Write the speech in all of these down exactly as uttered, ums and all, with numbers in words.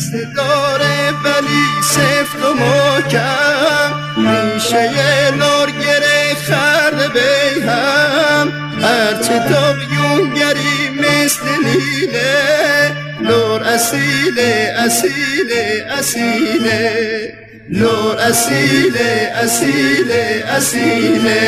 مثل داره ولی سفت و محکم، ریشه لور گره خرده بیهم، هرچه تاقیونگری مثل نیله، لور اصیله اصیله اصیله، لور اصیله اصیله اصیله.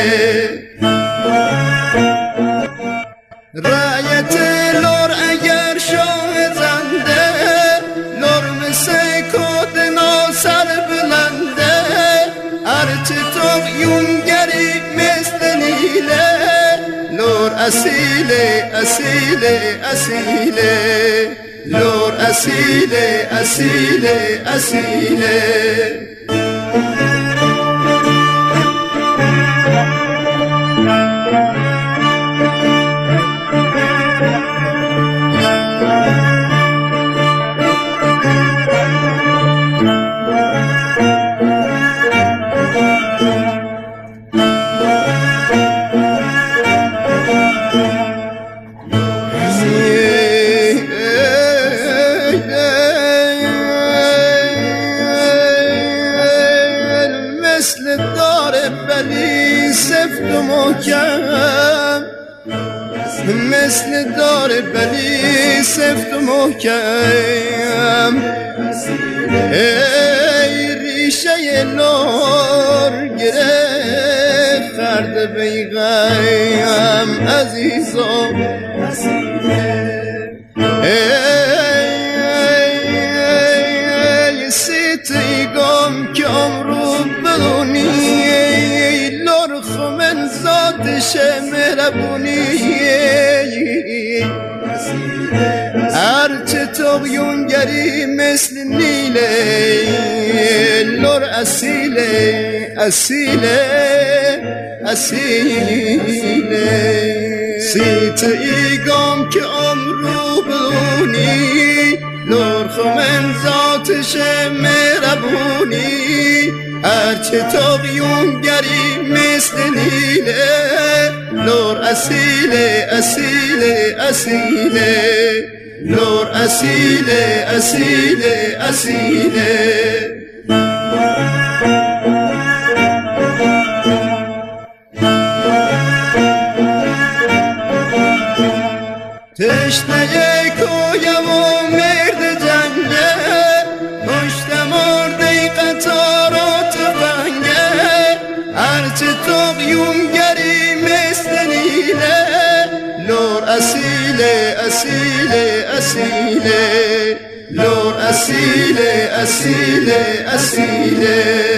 رایت لور اگر شاه زنده، لور مثل کود ناسر بلنده، هرچه تاقیونگری مثل نیله، لور اصیله اصیله اصیله، لور اصیله اصیله اصیله. مثل داره ولی سفت و محکم، مثل داره ولی سفت و محکم، ای ریشه لور گره خرده بیغم عزیزم، ای سیتی گم که امرو بدونی، لور خمن ذاتش مهربونی، هرچه تاقیونگری مثل نیله، لور اصیله اصیله اصیله. سیتی گم که امرو بدونی، لور خمن ذاتش مهربونی، هرچه تاقیونگری مثل نیله، لور اصیله اصیله اصیله، لور اصیله اصیله اصیله. تشنه کویم و مرد جنگه، پشت مرده قطار و تفنگه، هرچه تاقیونگری مثل نیله، لور اصیله اصیله اصیله، لور اصیله اصیله اصیله.